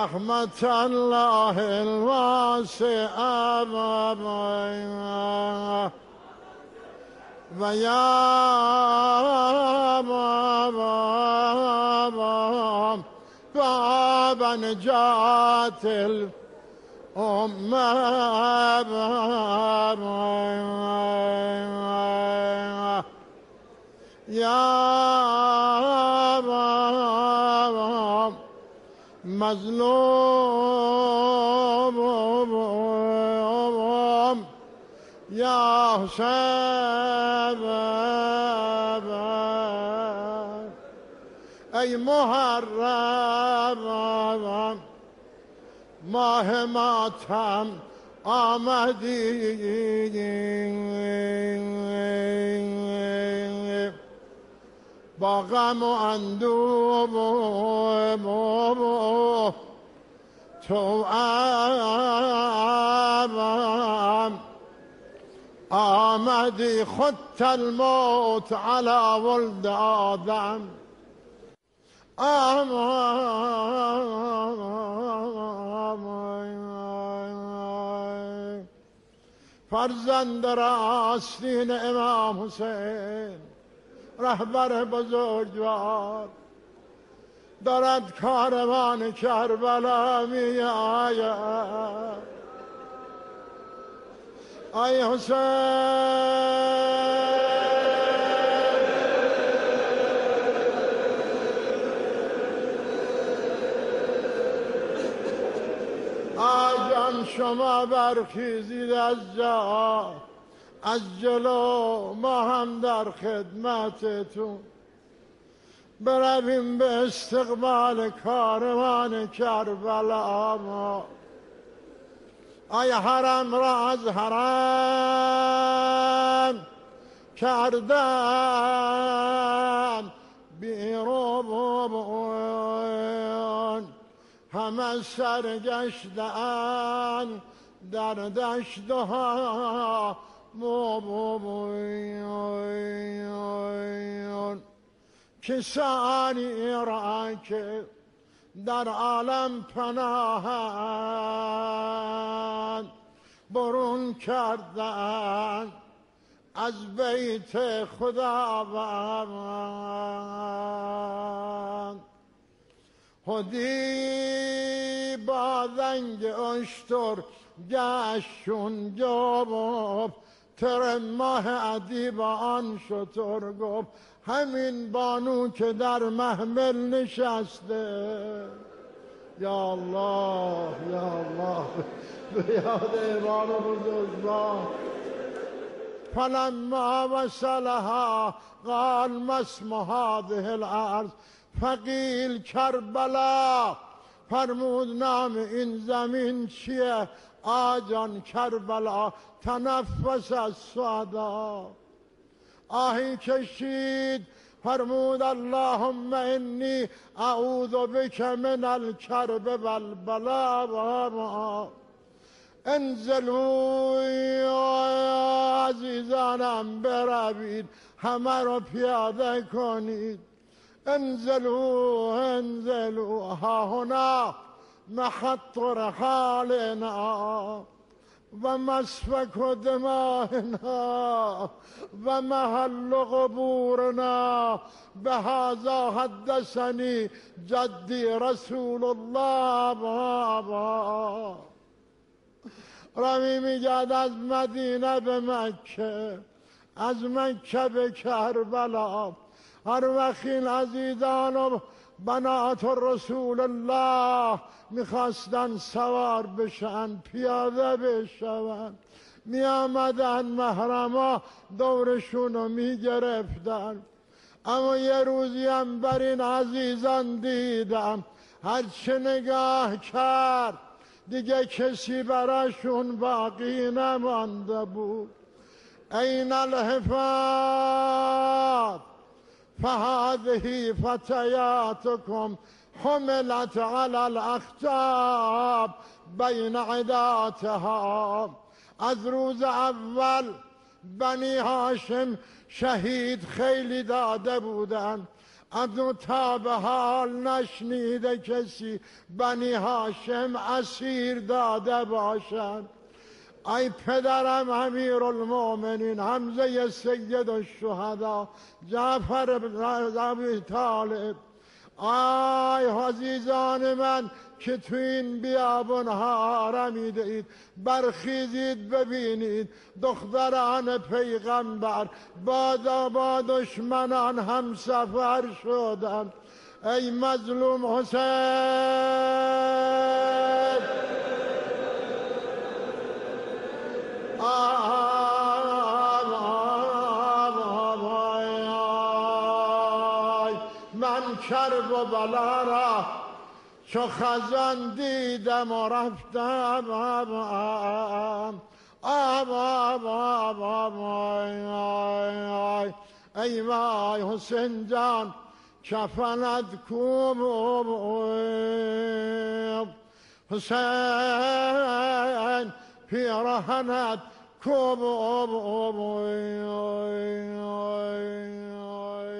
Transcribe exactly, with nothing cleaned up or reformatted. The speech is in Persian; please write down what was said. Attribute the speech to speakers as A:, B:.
A: رحمت الله الواسعه و یا باب نجات الامه یا مظلوم یا حسین ای محرم ماه ماتم آمدی با غم و اندوه تو ام آمدی خدت الموت على ولد آدم فرزند راستین امام حسین رهبر بزرگوار دارد کاروان کربلا می آید ای حسین آجان شما برخیزید از جا از جلو ما هم در خدمتتون برویم به استقبال کاروان کربلا ما ای حرم را از حرم کردن بیرون همه سرگشتن در دشتها کسانی را که در عالم پناهند برون کردن از بیت خداوند خودی با زنگ اشتر گشتون گفت تر ماه ادیب آن شتر گفت همین بانو که در محمل نشسته یا الله یا الله به یاد امام بزرگوار فلما وصلها قال ما اسم هذه الارض فقیل کربلا فرمود نام این زمین چیه آجان کربلا تنفس از صدا آهی کشید فرمود اللهم انی اعوذ بک من الکرب والبلا انزلوا عزیزانم بروید همه رو پیاده کنید انزلوا انزلوا ها هنا محط رحالنا و مسفک دمائنا و محل قبورنا بهذا حدثني جدی رسول الله بابا رمی میگد از مدینه به مکه از مکه به کربلا هر وقت این عزیزان و بنات رسول الله میخواستن سوار بشن پیاده بشون می آمدن محرما دورشونو میگرفتن اما یه روزی هم بر این عزیزان دیدم هرچه نگاه کرد دیگه کسی براشون باقی نمانده بود این الحفاظ فهذه فتياتكم حملت على الاخطاب بین عداتها از روز اول بنی هاشم شهید خیلی داده بودن ادو تا به حال نشنیده کسی بنی هاشم اسیر داده باشد. ای پدرم امیر المؤمنین حمزه سید الشهدا جعفر بن ابی طالب، آی عزیزان من که تو این بیابان ها آرمیدید، برخیزید ببینید دختران پیغمبر با با دشمنان هم سفر شدند. ای مظلوم حسین، من کرب و بلا را چو خزان دیدم و رفتم. ای وای حسین جان کفنت کوب، حسین پیراهنت کوب.